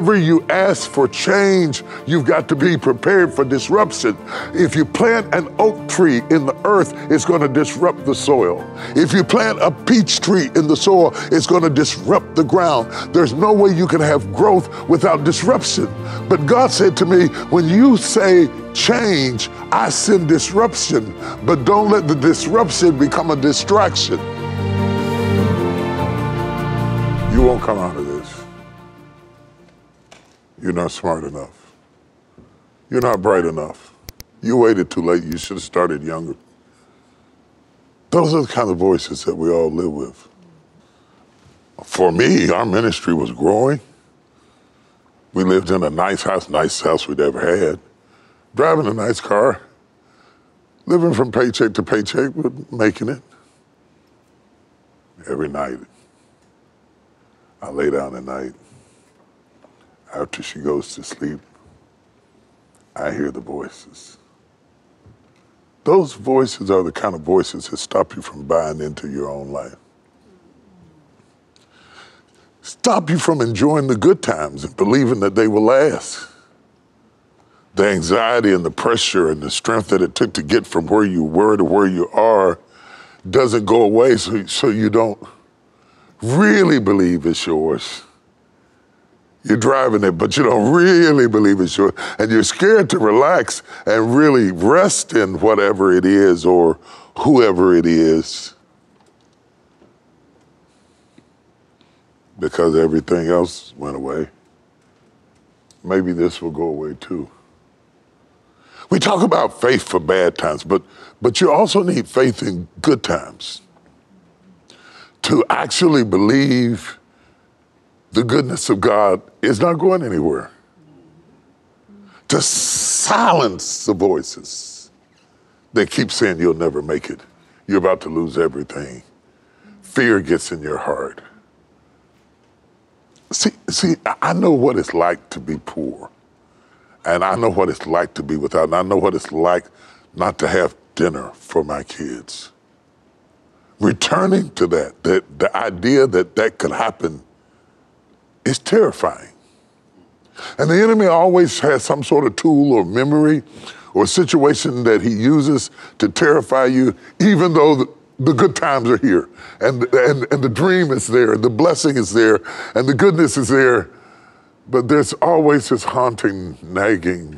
whenever you ask for change, you've got to be prepared for disruption. If you plant an oak tree in the earth, it's going to disrupt the soil. If you plant a peach tree in the soil, it's going to disrupt the ground. There's no way you can have growth without disruption. But God said to me, when you say change, I send disruption, but don't let the disruption become a distraction. You won't come out of this. You're not smart enough. You're not bright enough. You waited too late. You should have started younger. Those are the kind of voices that we all live with. For me, our ministry was growing. We lived in a nicest house we'd ever had, driving a nice car, living from paycheck to paycheck, but making it. Every night, I lay down at night. After she goes to sleep, I hear the voices. Those voices are the kind of voices that stop you from buying into your own life. Stop you from enjoying the good times and believing that they will last. The anxiety and the pressure and the strength that it took to get from where you were to where you are doesn't go away, so you don't really believe it's yours. You're driving it, but you don't really believe it's yours. And you're scared to relax and really rest in whatever it is or whoever it is, because everything else went away. Maybe this will go away too. We talk about faith for bad times, but you also need faith in good times. To actually believe the goodness of God is not going anywhere. To silence the voices that keep saying you'll never make it. You're about to lose everything. Fear gets in your heart. See, I know what it's like to be poor. And I know what it's like to be without. And I know what it's like not to have dinner for my kids. Returning to that the idea that that could happen is terrifying. And the enemy always has some sort of tool or memory or situation that he uses to terrify you, even though the good times are here and the dream is there, the blessing is there, and the goodness is there. But there's always this haunting, nagging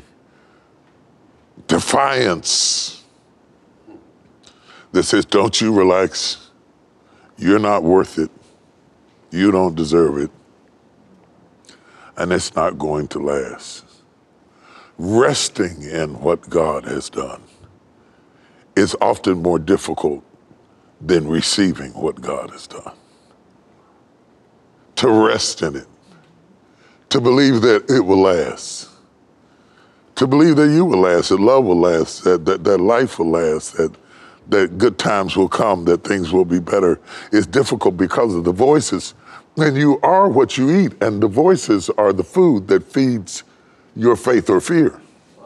defiance that says, don't you relax. You're not worth it. You don't deserve it. And it's not going to last. Resting in what God has done is often more difficult than receiving what God has done. To rest in it. To believe that it will last. To believe that you will last, that love will last, that life will last, that good times will come, that things will be better, is difficult because of the voices. And you are what you eat, and the voices are the food that feeds your faith or fear.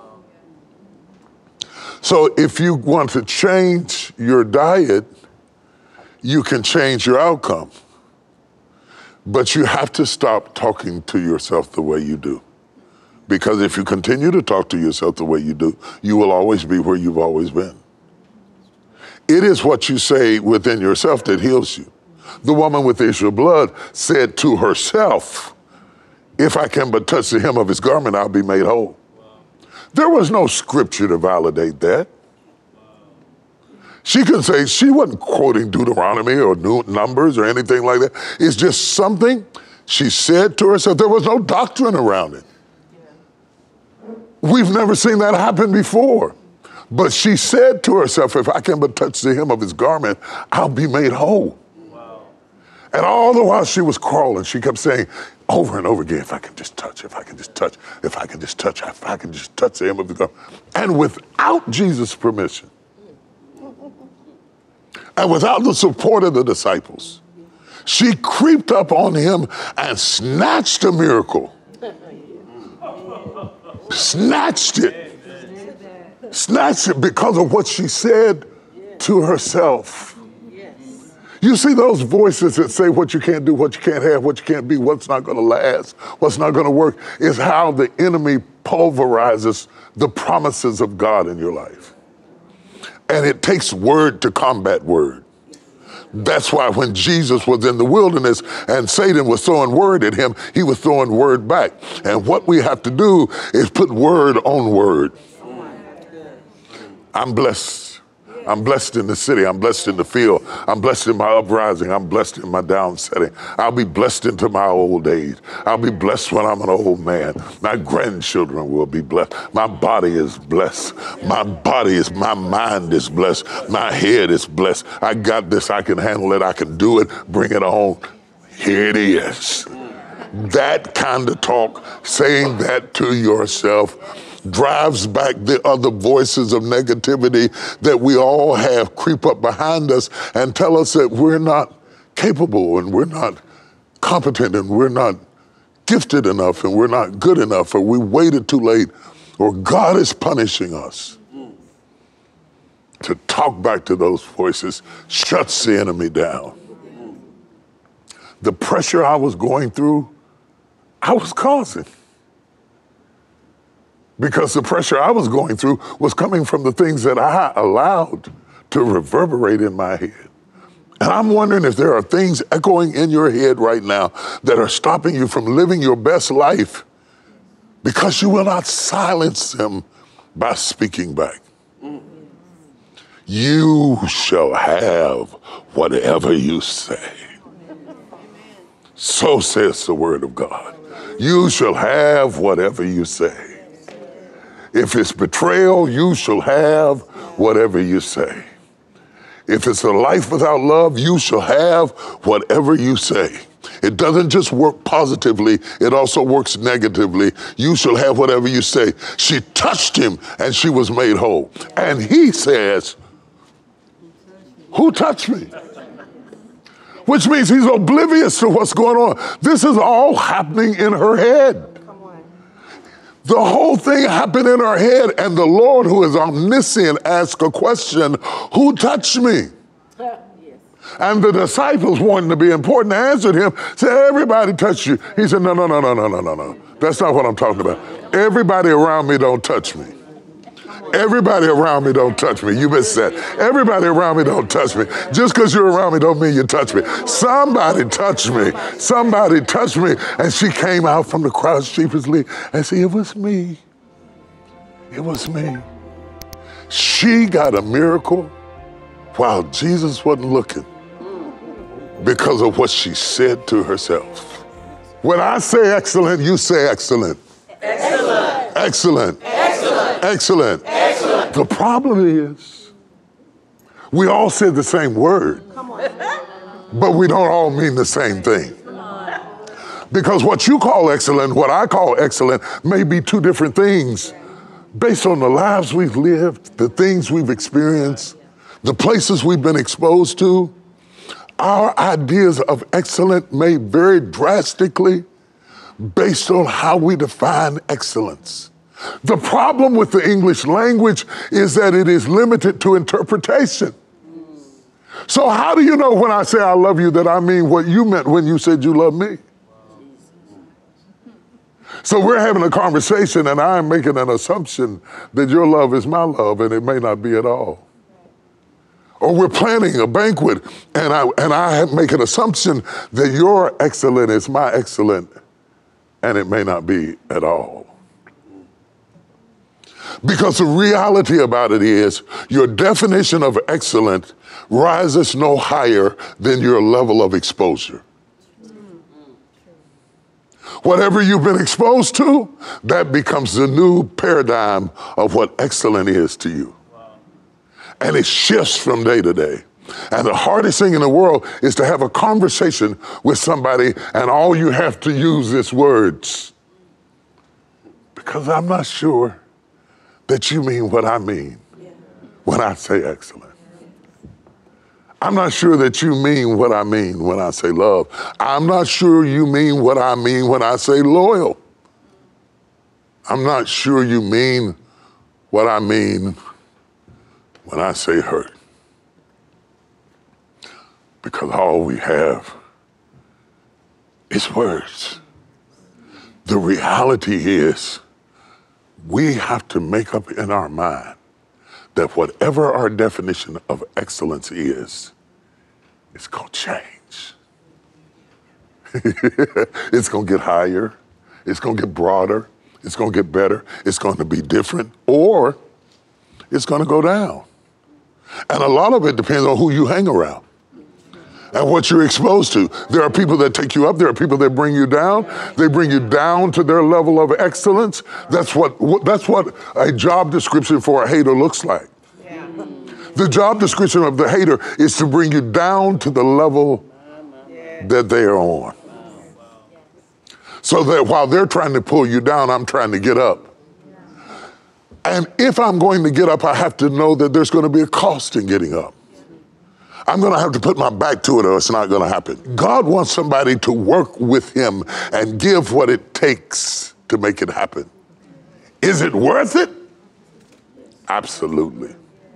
So if you want to change your diet, you can change your outcome. But you have to stop talking to yourself the way you do. Because if you continue to talk to yourself the way you do, you will always be where you've always been. It is what you say within yourself that heals you. The woman with the issue of blood said to herself, if I can but touch the hem of his garment, I'll be made whole. There was no scripture to validate that. She could say, she wasn't quoting Deuteronomy or Numbers or anything like that. It's just something she said to herself. There was no doctrine around it. We've never seen that happen before. But she said to herself, if I can but touch the hem of his garment, I'll be made whole. Wow. And all the while she was crawling, she kept saying over and over again, if I can just touch, if I can just touch, if I can just touch, if I can just touch the hem of his garment. And without Jesus' permission, and without the support of the disciples, she creeped up on him and snatched a miracle. Snatched it. Snatched it because of what she said to herself. You see those voices that say what you can't do, what you can't have, what you can't be, what's not going to last, what's not going to work, is how the enemy pulverizes the promises of God in your life. And it takes word to combat word. That's why when Jesus was in the wilderness and Satan was throwing word at him, he was throwing word back. And what we have to do is put word on word. I'm blessed. I'm blessed in the city. I'm blessed in the field. I'm blessed in my uprising. I'm blessed in my downsetting. I'll be blessed into my old age. I'll be blessed when I'm an old man. My grandchildren will be blessed. My body is blessed. My mind is blessed. My head is blessed. I got this. I can handle it. I can do it. Bring it on. Here it is. That kind of talk, saying that to yourself, drives back the other voices of negativity that we all have creep up behind us and tell us that we're not capable and we're not competent and we're not gifted enough and we're not good enough or we waited too late or God is punishing us. To talk back to those voices shuts the enemy down. The pressure I was going through, I was causing. Because the pressure I was going through was coming from the things that I allowed to reverberate in my head. And I'm wondering if there are things echoing in your head right now that are stopping you from living your best life because you will not silence them by speaking back. You shall have whatever you say. So says the word of God. You shall have whatever you say. If it's betrayal, you shall have whatever you say. If it's a life without love, you shall have whatever you say. It doesn't just work positively, it also works negatively. You shall have whatever you say. She touched him and she was made whole. And he says, who touched me? Which means he's oblivious to what's going on. This is all happening in her head. The whole thing happened in her head, and the Lord, who is omniscient, asked a question, who touched me? And the disciples, wanting to be important, answered him, said, everybody touched you. He said, no. That's not what I'm talking about. Everybody around me don't touch me. Everybody around me don't touch me. You missed that. Everybody around me don't touch me. Just because you're around me don't mean you touch me. Somebody touched me. Somebody touched me. And she came out from the crowd sheepishly and said, it was me. It was me. She got a miracle while Jesus wasn't looking because of what she said to herself. When I say excellent, you say excellent. Excellent. Excellent. Excellent. Excellent. Excellent. The problem is, we all said the same word, but we don't all mean the same thing. Because what you call excellent, what I call excellent, may be two different things based on the lives we've lived, the things we've experienced, the places we've been exposed to. Our ideas of excellent may vary drastically based on how we define excellence. The problem with the English language is that it is limited to interpretation. So how do you know when I say I love you that I mean what you meant when you said you love me? So we're having a conversation and I'm making an assumption that your love is my love and it may not be at all. Or we're planning a banquet and I make an assumption that your excellent is my excellent and it may not be at all. Because the reality about it is your definition of excellent rises no higher than your level of exposure. Whatever you've been exposed to, that becomes the new paradigm of what excellent is to you. And it shifts from day to day. And the hardest thing in the world is to have a conversation with somebody and all you have to use is words. Because I'm not sure that you mean what I mean when I say excellent. I'm not sure that you mean what I mean when I say love. I'm not sure you mean what I mean when I say loyal. I'm not sure you mean what I mean when I say hurt. because all we have is words. The reality is we have to make up in our mind that whatever our definition of excellence is, it's going to change. It's going to get higher. It's going to get broader. It's going to get better. It's going to be different, or it's going to go down. And a lot of it depends on who you hang around and what you're exposed to. There are people that take you up. There are people that bring you down. They bring you down to their level of excellence. That's what a job description for a hater looks like. Yeah. The job description of the hater is to bring you down to the level that they are on. So that while they're trying to pull you down, I'm trying to get up. And if I'm going to get up, I have to know that there's going to be a cost in getting up. I'm going to have to put my back to it or it's not going to happen. God wants somebody to work with him and give what it takes to make it happen. Is it worth it? Absolutely.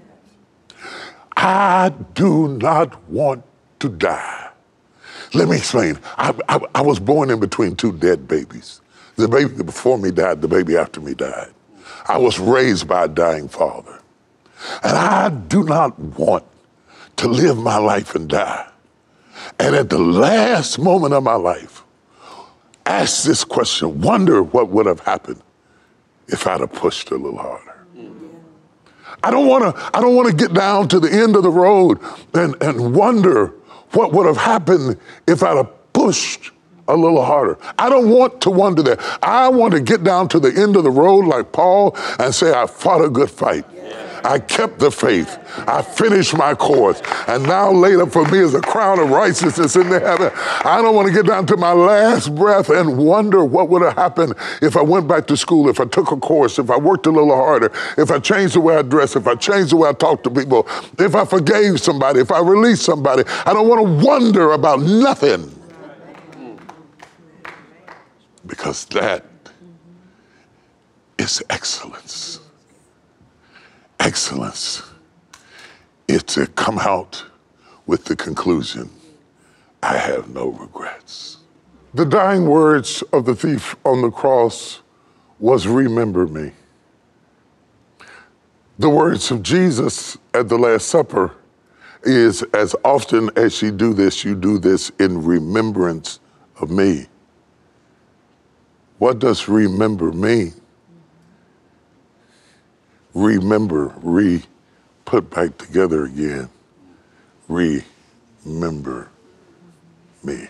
I do not want to die. Let me explain. I was born in between two dead babies. The baby before me died, the baby after me died. I was raised by a dying father. And I do not want to live my life and die. And at the last moment of my life, ask this question, wonder what would have happened if I'd have pushed a little harder. I don't want to get down to the end of the road and wonder what would have happened if I'd have pushed a little harder. I don't want to wonder that. I want to get down to the end of the road like Paul and say, I fought a good fight. I kept the faith. I finished my course. And now laid up for me is a crown of righteousness in the heaven. I don't want to get down to my last breath and wonder what would have happened if I went back to school, if I took a course, if I worked a little harder, if I changed the way I dress, if I changed the way I talk to people, if I forgave somebody, if I released somebody. I don't want to wonder about nothing. Because that is excellence. Excellence is to come out with the conclusion, I have no regrets. The dying words of the thief on the cross was, remember me. The words of Jesus at the Last Supper is, as often as you do this in remembrance of me. What does remember mean? Remember, put back together again. Remember me.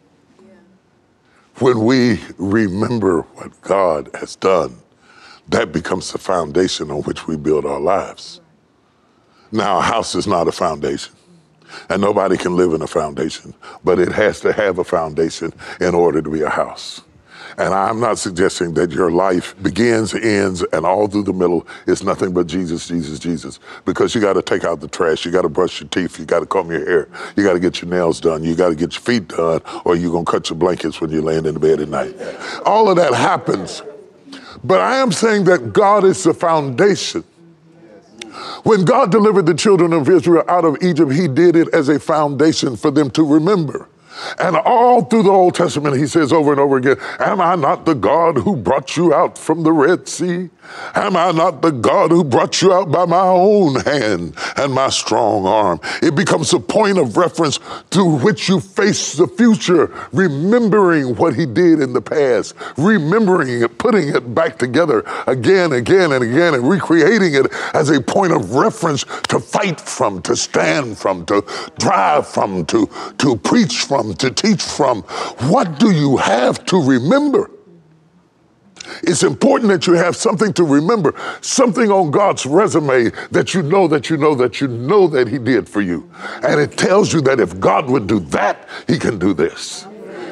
When we remember what God has done, that becomes the foundation on which we build our lives. Now, a house is not a foundation, and nobody can live in a foundation, but it has to have a foundation in order to be a house. And I'm not suggesting that your life begins, ends, and all through the middle is nothing but Jesus, Jesus, Jesus. Because you got to take out the trash, you got to brush your teeth, you got to comb your hair, you got to get your nails done, you got to get your feet done, or you're going to cut your blankets when you're laying in the bed at night. All of that happens. But I am saying that God is the foundation. When God delivered the children of Israel out of Egypt, he did it as a foundation for them to remember. And all through the Old Testament, he says over and over again, am I not the God who brought you out from the Red Sea? Am I not the God who brought you out by my own hand and my strong arm? It becomes a point of reference to which you face the future, remembering what he did in the past, remembering it, putting it back together again, again, and again, and recreating it as a point of reference to fight from, to stand from, to drive from, to preach from, to teach from. What do you have to remember? It's important that you have something to remember, something on God's resume that you know that he did for you. And it tells you that if God would do that, he can do this.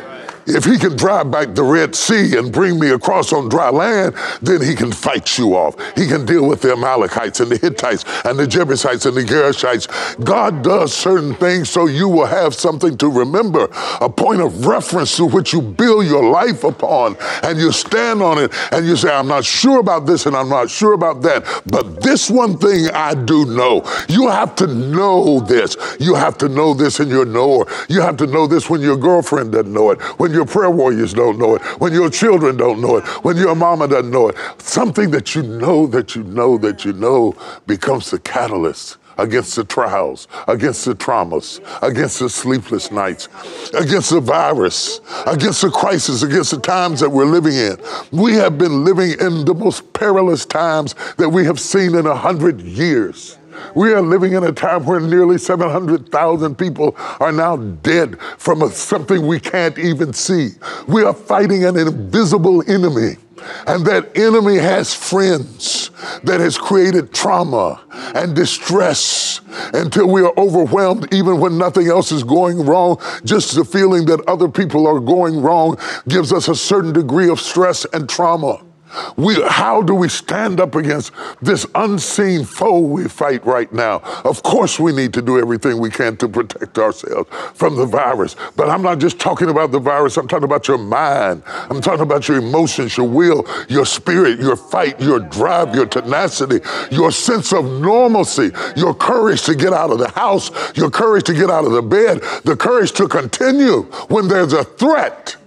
If he can drive back the Red Sea and bring me across on dry land, then he can fight you off. He can deal with the Amalekites and the Hittites and the Jebusites and the Girgashites. God does certain things so you will have something to remember, a point of reference to which you build your life upon, and you stand on it and you say, I'm not sure about this and I'm not sure about that, but this one thing I do know. You have to know this. You have to know this in your knower. You have to know this when your girlfriend doesn't know it, when your prayer warriors don't know it, when your children don't know it, when your mama doesn't know it. Something that you know becomes the catalyst against the trials, against the traumas, against the sleepless nights, against the virus, against the crisis, against the times that we're living in. We have been living in the most perilous times that we have seen in 100 years. We are living in a time where nearly 700,000 people are now dead from something we can't even see. We are fighting an invisible enemy. And that enemy has friends that has created trauma and distress until we are overwhelmed even when nothing else is going wrong. Just the feeling that other people are going wrong gives us a certain degree of stress and trauma. How do we stand up against this unseen foe we fight right now? Of course, we need to do everything we can to protect ourselves from the virus. But I'm not just talking about the virus. I'm talking about your mind. I'm talking about your emotions, your will, your spirit, your fight, your drive, your tenacity, your sense of normalcy, your courage to get out of the house, your courage to get out of the bed, the courage to continue when there's a threat.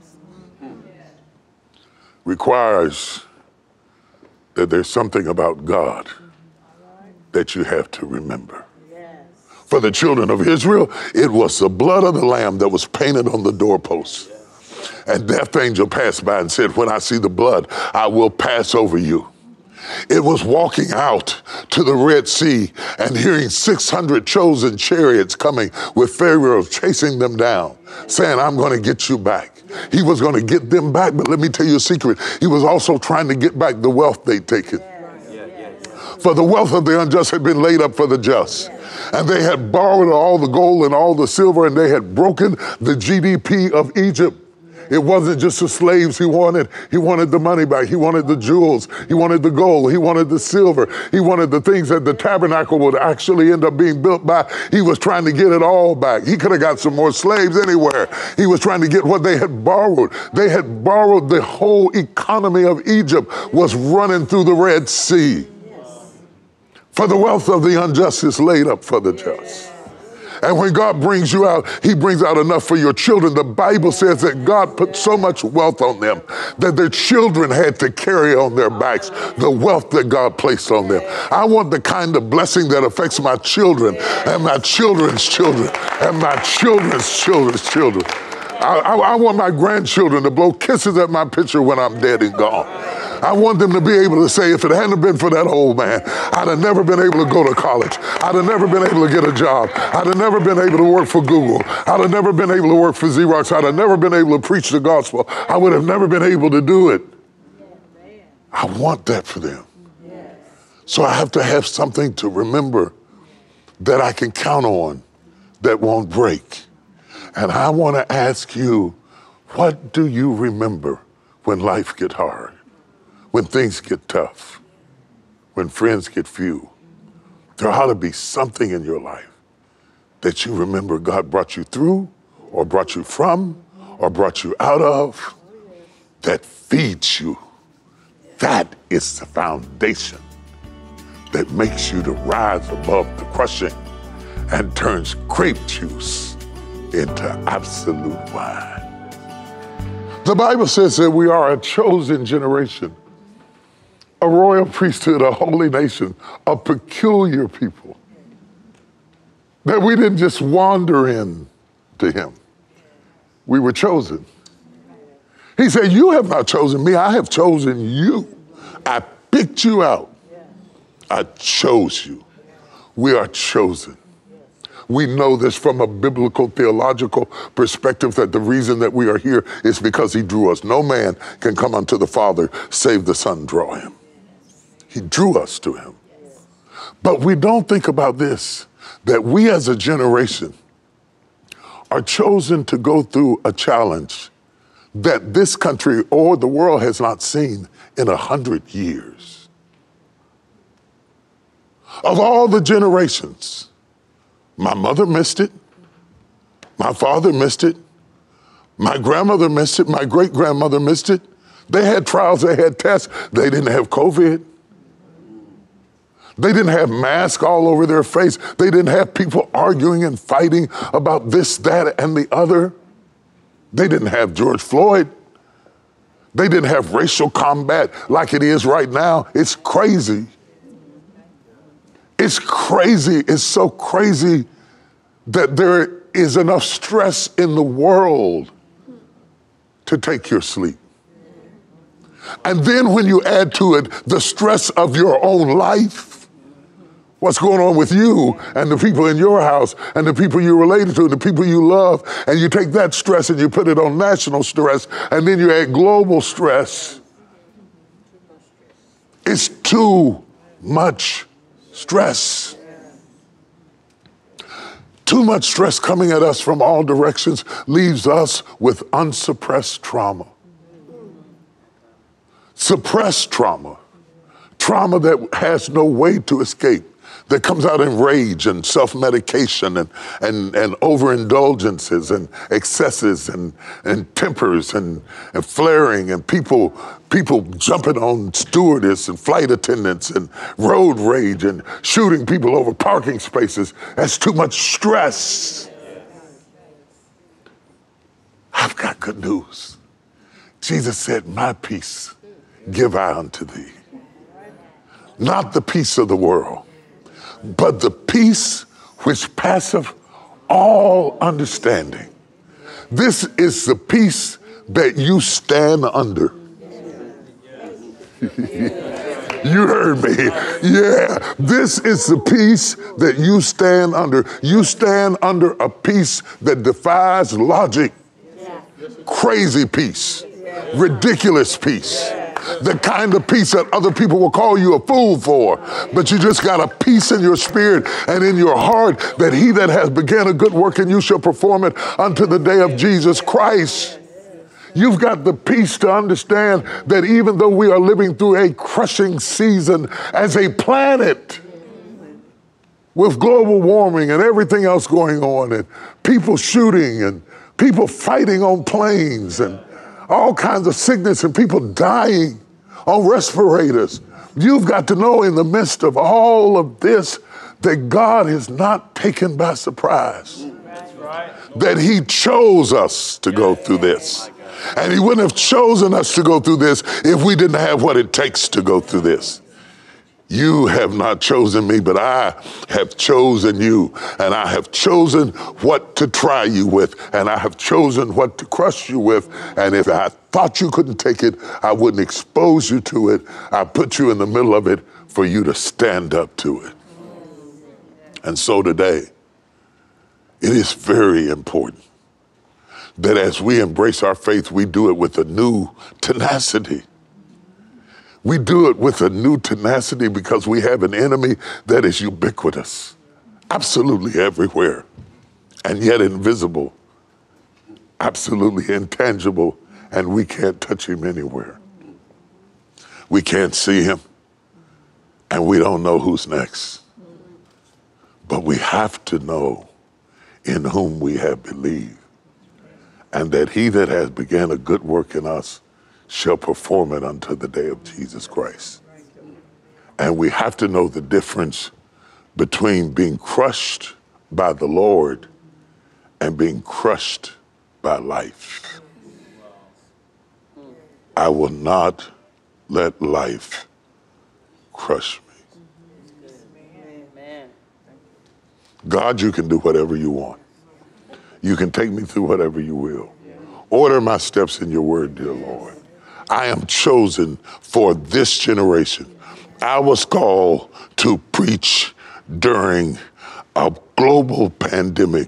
Requires that there's something about God that you have to remember. For the children of Israel, it was the blood of the lamb that was painted on the doorpost. And death angel passed by and said, when I see the blood, I will pass over you. It was walking out to the Red Sea and hearing 600 chosen chariots coming with Pharaoh chasing them down, saying, I'm going to get you back. He was going to get them back, but let me tell you a secret. He was also trying to get back the wealth they'd taken. For the wealth of the unjust had been laid up for the just. And they had borrowed all the gold and all the silver, and they had broken the GDP of Egypt. It wasn't just the slaves he wanted. He wanted the money back. He wanted the jewels. He wanted the gold. He wanted the silver. He wanted the things that the tabernacle would actually end up being built by. He was trying to get it all back. He could have got some more slaves anywhere. He was trying to get what they had borrowed. They had borrowed the whole economy of Egypt was running through the Red Sea. For the wealth of the unjust is laid up for the just. And when God brings you out, he brings out enough for your children. The Bible says that God put so much wealth on them that their children had to carry on their backs the wealth that God placed on them. I want the kind of blessing that affects my children and my children's children and my children's children's children. I want my grandchildren to blow kisses at my picture when I'm dead and gone. I want them to be able to say, if it hadn't been for that old man, I'd have never been able to go to college. I'd have never been able to get a job. I'd have never been able to work for Google. I'd have never been able to work for Xerox. I'd have never been able to preach the gospel. I would have never been able to do it. I want that for them. So I have to have something to remember that I can count on that won't break. And I want to ask you, what do you remember when life gets hard? When things get tough, when friends get few? There ought to be something in your life that you remember God brought you through or brought you from or brought you out of that feeds you. That is the foundation that makes you to rise above the crushing and turns grape juice into absolute wine. The Bible says that we are a chosen generation, a royal priesthood, a holy nation, a peculiar people. That we didn't just wander in to him. We were chosen. He said, you have not chosen me, I have chosen you. I picked you out. I chose you. We are chosen. We know this from a biblical theological perspective, that the reason that we are here is because he drew us. No man can come unto the Father save the Son draw him. He drew us to him. But we don't think about this, that we as a generation are chosen to go through a challenge that this country or the world has not seen in 100 years. Of all the generations, my mother missed it, my father missed it, my grandmother missed it, my great-grandmother missed it. They had trials, they had tests. They didn't have COVID. They didn't have masks all over their face. They didn't have people arguing and fighting about this, that, and the other. They didn't have George Floyd. They didn't have racial combat like it is right now. It's crazy. It's crazy. It's so crazy that there is enough stress in the world to take your sleep. And then when you add to it the stress of your own life, what's going on with you and the people in your house and the people you're related to and the people you love, and you take that stress and you put it on national stress, and then you add global stress. It's too much stress. Too much stress coming at us from all directions leaves us with unsuppressed trauma. Suppressed trauma, trauma that has no way to escape, that comes out in rage and self-medication and overindulgences and excesses and tempers and flaring and people jumping on stewardess and flight attendants and road rage and shooting people over parking spaces. That's too much stress. I've got good news. Jesus said, my peace give I unto thee. Not the peace of the world, but the peace which passeth all understanding. This is the peace that you stand under. You heard me. Yeah, this is the peace that you stand under. You stand under a peace that defies logic. Crazy peace. Ridiculous peace. The kind of peace that other people will call you a fool for. But you just got a peace in your spirit and in your heart that he that has begun a good work in you shall perform it unto the day of Jesus Christ. You've got the peace to understand that even though we are living through a crushing season as a planet, with global warming and everything else going on and people shooting and people fighting on planes and all kinds of sickness and people dying on respirators. You've got to know in the midst of all of this that God is not taken by surprise. That's right. That he chose us to go through this. And he wouldn't have chosen us to go through this if we didn't have what it takes to go through this. You have not chosen me, but I have chosen you, and I have chosen what to try you with, and I have chosen what to crush you with. And if I thought you couldn't take it, I wouldn't expose you to it. I put you in the middle of it for you to stand up to it. And so today, it is very important that as we embrace our faith, we do it with a new tenacity. We do it with a new tenacity because we have an enemy that is ubiquitous, absolutely everywhere, and yet invisible, absolutely intangible, and we can't touch him anywhere. We can't see him, and we don't know who's next. But we have to know in whom we have believed, and that he that has begun a good work in us shall perform it unto the day of Jesus Christ. And we have to know the difference between being crushed by the Lord and being crushed by life. I will not let life crush me. God, you can do whatever you want. You can take me through whatever you will. Order my steps in your word, dear Lord. I am chosen for this generation. I was called to preach during a global pandemic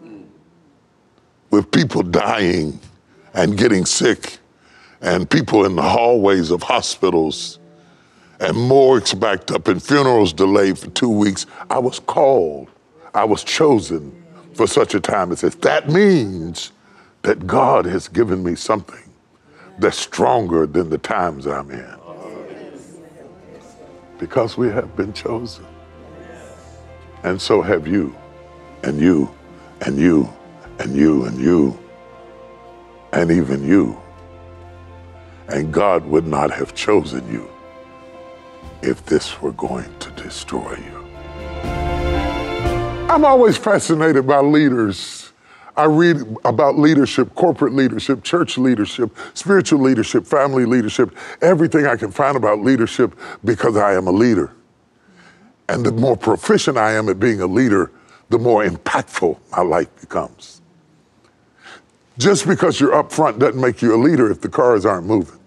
with people dying and getting sick and people in the hallways of hospitals and morgues backed up and funerals delayed for 2 weeks. I was called, I was chosen for such a time as this. That means that God has given me something that's stronger than the times I'm in. Because we have been chosen. And so have you, and you, and you, and you, and you, and even you. And God would not have chosen you if this were going to destroy you. I'm always fascinated by leaders. I read about leadership, corporate leadership, church leadership, spiritual leadership, family leadership, everything I can find about leadership because I am a leader. And the more proficient I am at being a leader, the more impactful my life becomes. Just because you're up front doesn't make you a leader if the cars aren't moving.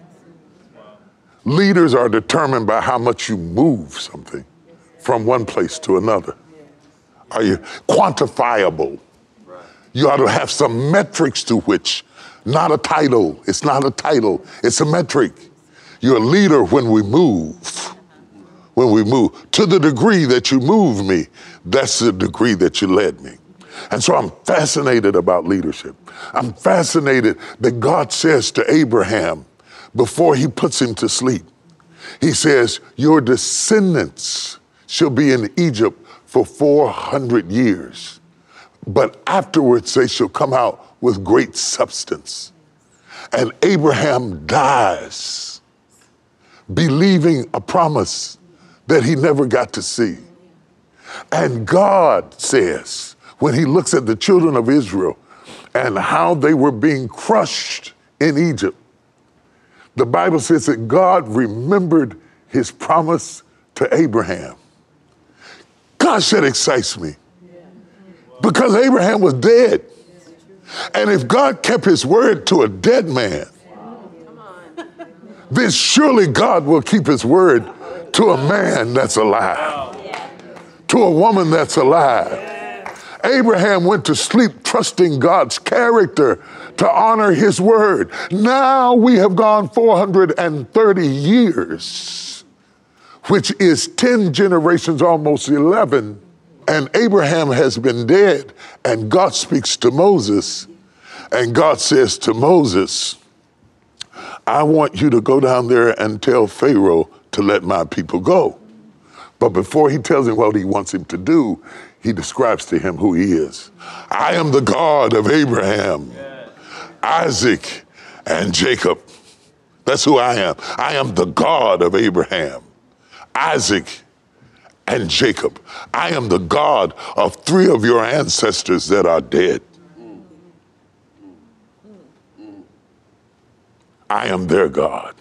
Leaders are determined by how much you move something from one place to another. Are you quantifiable? You ought to have some metrics to which, not a title. It's not a title, it's a metric. You're a leader when we move. When we move. To the degree that you move me, that's the degree that you led me. And so I'm fascinated about leadership. I'm fascinated that God says to Abraham, before he puts him to sleep, he says, your descendants shall be in Egypt for 400 years. But afterwards they shall come out with great substance. And Abraham dies believing a promise that he never got to see. And God says, when he looks at the children of Israel and how they were being crushed in Egypt, the Bible says that God remembered his promise to Abraham. Gosh, that excites me. Because Abraham was dead. And if God kept his word to a dead man, then surely God will keep his word to a man that's alive, to a woman that's alive. Abraham went to sleep trusting God's character to honor his word. Now we have gone 430 years, which is 10 generations, almost 11. And Abraham has been dead, and God speaks to Moses, and God says to Moses, I want you to go down there and tell Pharaoh to let my people go. But before he tells him what he wants him to do, he describes to him who he is. I am the God of Abraham, Isaac, and Jacob. That's who I am. I am the God of Abraham, Isaac, and Jacob. I am the God of 3 of your ancestors that are dead. I am their God.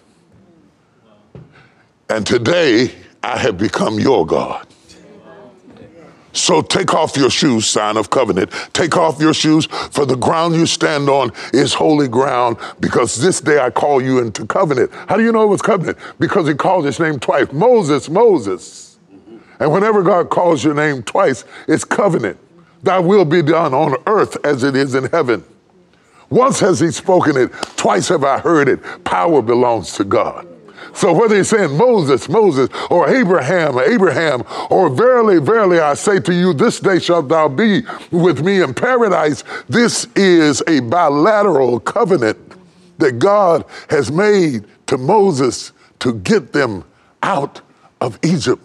And today, I have become your God. So take off your shoes, sign of covenant. Take off your shoes, for the ground you stand on is holy ground, because this day I call you into covenant. How do you know it was covenant? Because he called his name twice. Moses, Moses. And whenever God calls your name twice, it's covenant. Thy will be done on earth as it is in heaven. Once has he spoken it, twice have I heard it. Power belongs to God. So whether he's saying Moses, Moses, or Abraham, Abraham, or verily, verily, I say to you, this day shalt thou be with me in paradise, this is a bilateral covenant that God has made to Moses to get them out of Egypt.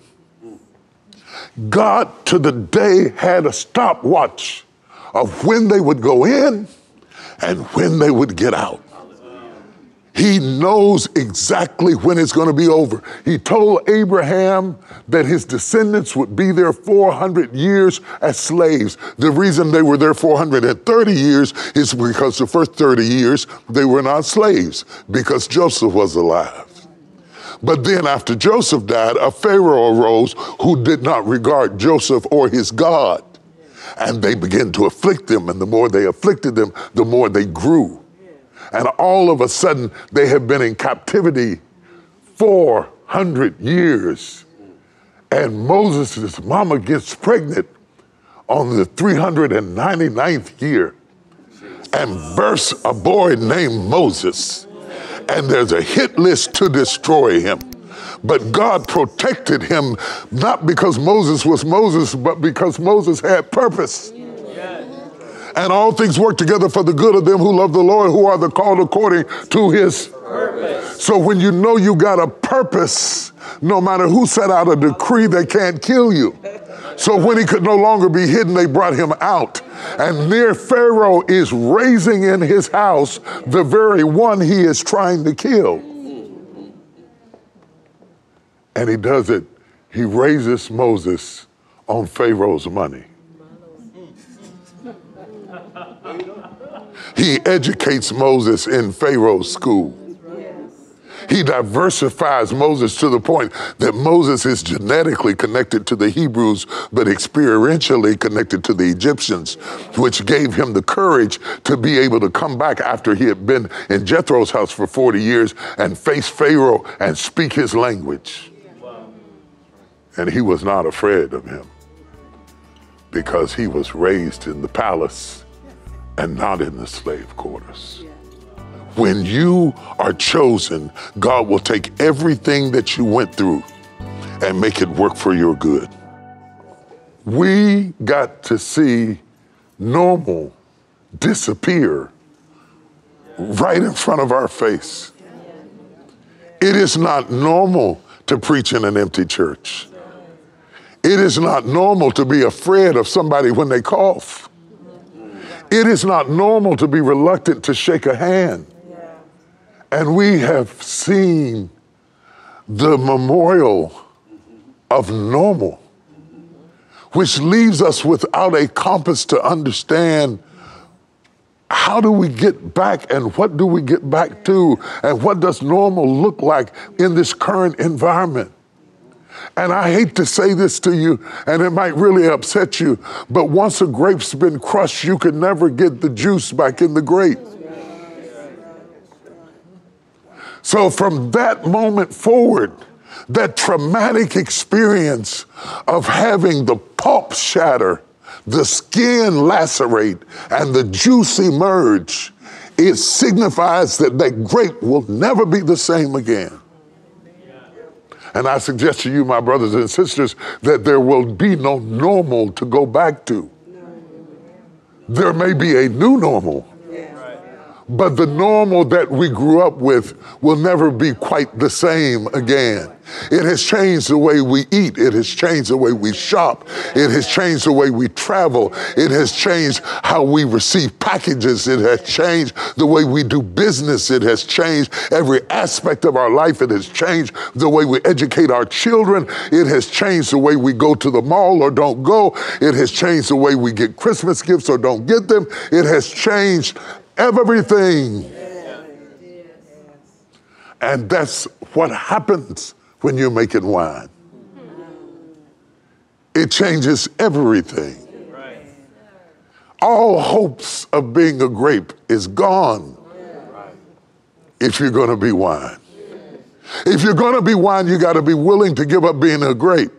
God to the day had a stopwatch of when they would go in and when they would get out. He knows exactly when it's going to be over. He told Abraham that his descendants would be there 400 years as slaves. The reason they were there 430 years is because the first 30 years they were not slaves, because Joseph was alive. But then after Joseph died, a Pharaoh arose who did not regard Joseph or his God. And they began to afflict them. And the more they afflicted them, the more they grew. And all of a sudden, they have been in captivity 400 years. And Moses' mama gets pregnant on the 399th year and births a boy named Moses. And there's a hit list to destroy him. But God protected him, not because Moses was Moses, but because Moses had purpose. And all things work together for the good of them who love the Lord, who are the called according to his purpose. So when you know you got a purpose, no matter who set out a decree, they can't kill you. So when he could no longer be hidden, they brought him out. And near Pharaoh is raising in his house the very one he is trying to kill. And he does it. He raises Moses on Pharaoh's money. He educates Moses in Pharaoh's school. He diversifies Moses to the point that Moses is genetically connected to the Hebrews, but experientially connected to the Egyptians, which gave him the courage to be able to come back after he had been in Jethro's house for 40 years and face Pharaoh and speak his language. And he was not afraid of him because he was raised in the palace and not in the slave quarters. When you are chosen, God will take everything that you went through and make it work for your good. We got to see normal disappear right in front of our face. It is not normal to preach in an empty church. It is not normal to be afraid of somebody when they cough. It is not normal to be reluctant to shake a hand. And we have seen the memorial of normal, which leaves us without a compass to understand how do we get back and what do we get back to and what does normal look like in this current environment. And I hate to say this to you, and it might really upset you, but once a grape's been crushed, you can never get the juice back in the grape. So from that moment forward, that traumatic experience of having the pulp shatter, the skin lacerate, and the juice emerge, it signifies that that grape will never be the same again. And I suggest to you, my brothers and sisters, that there will be no normal to go back to. There may be a new normal, but the normal that we grew up with will never be quite the same again. It has changed the way we eat. It has changed the way we shop. It has changed the way we travel. It has changed how we receive packages. It has changed the way we do business. It has changed every aspect of our life. It has changed the way we educate our children. It has changed the way we go to the mall or don't go. It has changed the way we get Christmas gifts or don't get them. It has changed everything. And that's what happens when you're making wine. It changes everything. All hopes of being a grape is gone if you're going to be wine. If you're going to be wine, you got to be willing to give up being a grape.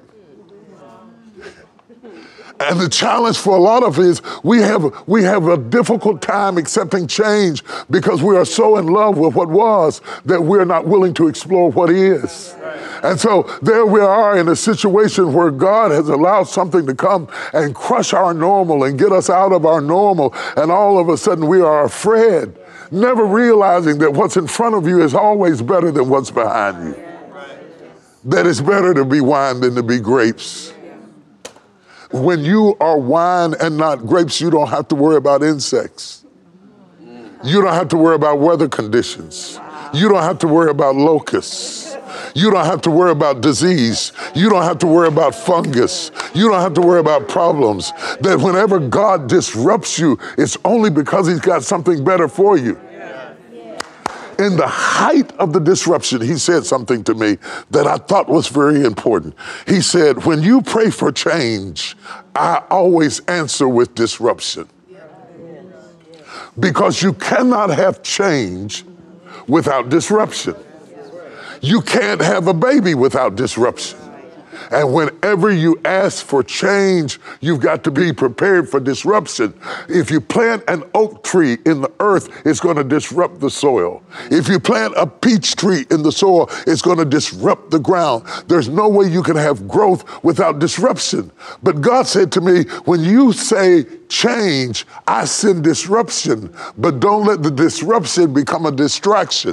And the challenge for a lot of it is we have a difficult time accepting change because we are so in love with what was that we're not willing to explore what is. And so there we are in a situation where God has allowed something to come and crush our normal and get us out of our normal. And all of a sudden we are afraid, never realizing that what's in front of you is always better than what's behind you. That it's better to be wine than to be grapes. When you are wine and not grapes, you don't have to worry about insects. You don't have to worry about weather conditions. You don't have to worry about locusts. You don't have to worry about disease. You don't have to worry about fungus. You don't have to worry about problems. That whenever God disrupts you, it's only because he's got something better for you. In the height of the disruption, he said something to me that I thought was very important. He said, when you pray for change, I always answer with disruption. Because you cannot have change without disruption. You can't have a baby without disruption. And whenever you ask for change, you've got to be prepared for disruption. If you plant an oak tree in the earth, it's going to disrupt the soil. If you plant a peach tree in the soil, it's going to disrupt the ground. There's no way you can have growth without disruption. But God said to me, when you say change, I send disruption, but don't let the disruption become a distraction.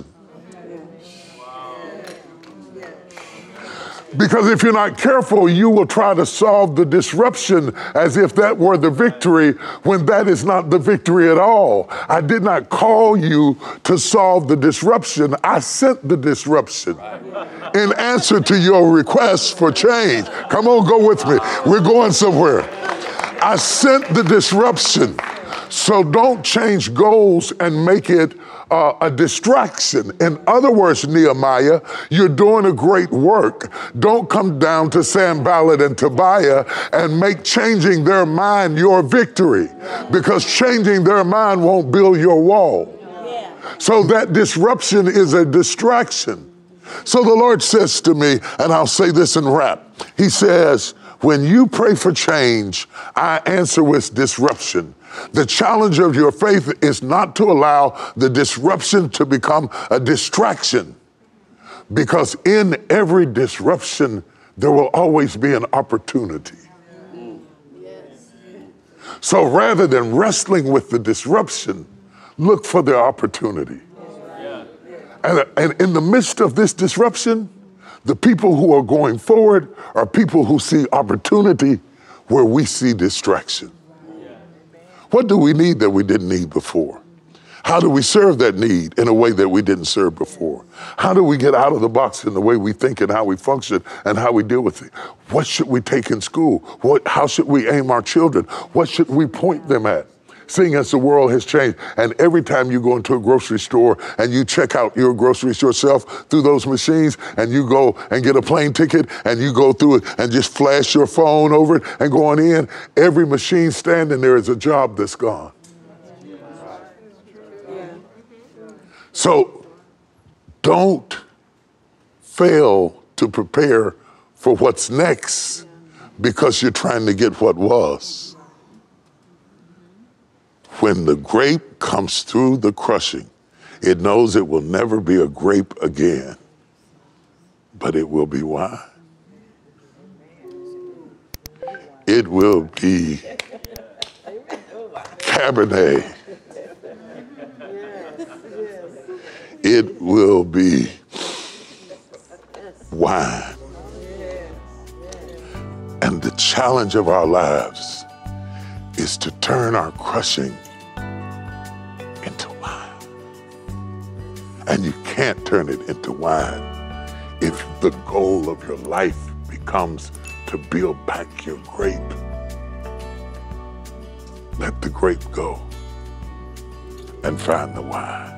Because if you're not careful, you will try to solve the disruption as if that were the victory, when that is not the victory at all. I did not call you to solve the disruption. I sent the disruption in answer to your request for change. Come on, go with me. We're going somewhere. I sent the disruption. So don't change goals and make it a distraction. In other words, Nehemiah, you're doing a great work. Don't come down to Sanballat and Tobiah and make changing their mind your victory, because changing their mind won't build your wall. So that disruption is a distraction. So the Lord says to me, and I'll say this in wrap, he says, when you pray for change, I answer with disruption. The challenge of your faith is not to allow the disruption to become a distraction, because in every disruption, there will always be an opportunity. So rather than wrestling with the disruption, look for the opportunity. And in the midst of this disruption, the people who are going forward are people who see opportunity where we see distraction. What do we need that we didn't need before? How do we serve that need in a way that we didn't serve before? How do we get out of the box in the way we think and how we function and how we deal with it? What should we take in school? How should we aim our children? What should we point them at? Seeing as the world has changed, and every time you go into a grocery store and you check out your groceries yourself through those machines, and you go and get a plane ticket and you go through it and just flash your phone over it and go on in, every machine standing there is a job that's gone. So don't fail to prepare for what's next because you're trying to get what was. When the grape comes through the crushing, it knows it will never be a grape again, but it will be wine. It will be Cabernet. It will be wine. And the challenge of our lives is to turn our crushing into wine. And you can't turn it into wine if the goal of your life becomes to build back your grape. Let the grape go and find the wine.